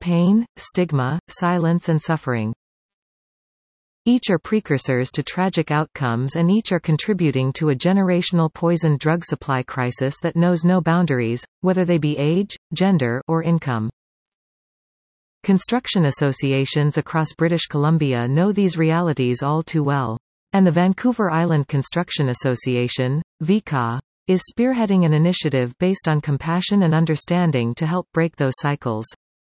pain, stigma, silence and suffering. Each are precursors to tragic outcomes and each are contributing to a generational poison drug supply crisis that knows no boundaries, whether they be age, gender, or income. Construction associations across British Columbia know these realities all too well. And the Vancouver Island Construction Association, VCA, is spearheading an initiative based on compassion and understanding to help break those cycles.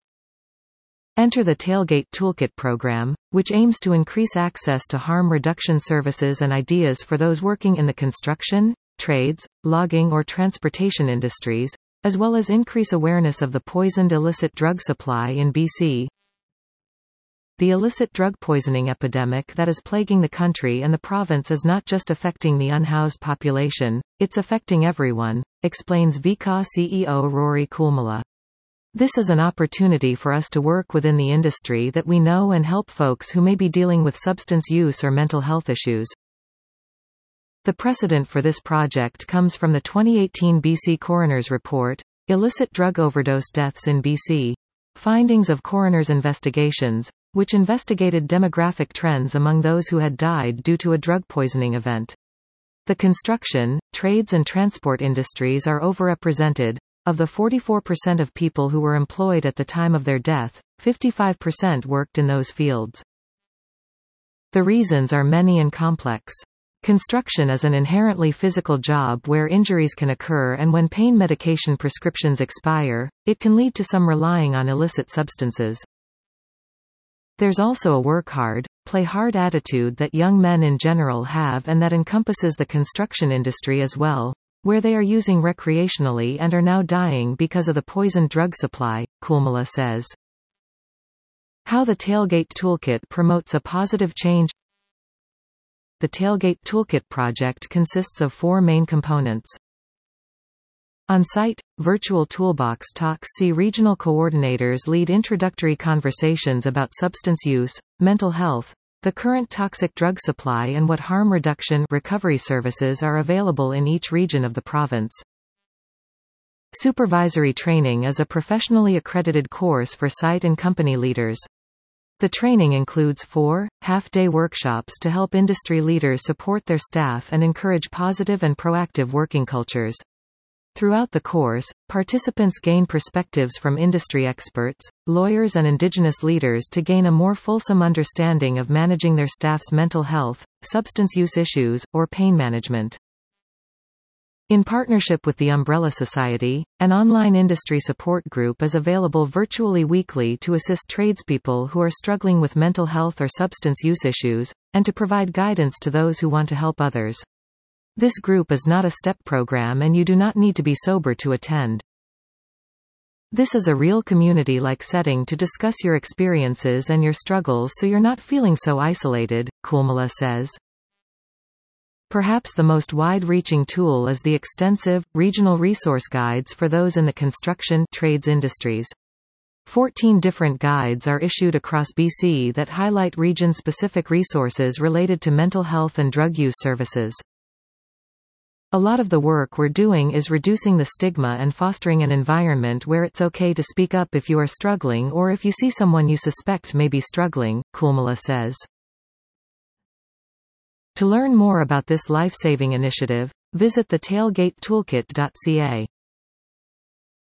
Enter the Tailgate Toolkit program, which aims to increase access to harm reduction services and ideas for those working in the construction, trades, logging or transportation industries, as well as increase awareness of the poisoned illicit drug supply in BC. The illicit drug poisoning epidemic that is plaguing the country and the province is not just affecting the unhoused population, it's affecting everyone, explains VCA CEO Rory Kulmala. This is an opportunity for us to work within the industry that we know and help folks who may be dealing with substance use or mental health issues. The precedent for this project comes from the 2018 BC Coroner's Report, Illicit Drug Overdose Deaths in BC. Findings of coroner's investigations, which investigated demographic trends among those who had died due to a drug poisoning event. The construction, trades and transport industries are overrepresented. Of the 44% of people who were employed at the time of their death, 55% worked in those fields. The reasons are many and complex. Construction is an inherently physical job where injuries can occur, and when pain medication prescriptions expire, it can lead to some relying on illicit substances. There's also a work hard, play hard attitude that young men in general have and that encompasses the construction industry as well, where they are using recreationally and are now dying because of the poisoned drug supply, Kulmala says. How the Tailgate Toolkit promotes a positive change. The Tailgate Toolkit project consists of 4 main components. On-site, virtual toolbox talks see regional coordinators lead introductory conversations about substance use, mental health, the current toxic drug supply and what harm reduction recovery services are available in each region of the province. Supervisory training is a professionally accredited course for site and company leaders. The training includes 4 half-day workshops to help industry leaders support their staff and encourage positive and proactive working cultures. Throughout the course, participants gain perspectives from industry experts, lawyers and Indigenous leaders to gain a more fulsome understanding of managing their staff's mental health, substance use issues, or pain management. In partnership with the Umbrella Society, an online industry support group is available virtually weekly to assist tradespeople who are struggling with mental health or substance use issues, and to provide guidance to those who want to help others. This group is not a STEP program and you do not need to be sober to attend. This is a real community-like setting to discuss your experiences and your struggles so you're not feeling so isolated, Kulmala says. Perhaps the most wide-reaching tool is the extensive, regional resource guides for those in the construction trades industries. 14 different guides are issued across BC that highlight region-specific resources related to mental health and drug use services. A lot of the work we're doing is reducing the stigma and fostering an environment where it's okay to speak up if you are struggling or if you see someone you suspect may be struggling, Kulmala says. To learn more about this life-saving initiative, visit the tailgatetoolkit.ca.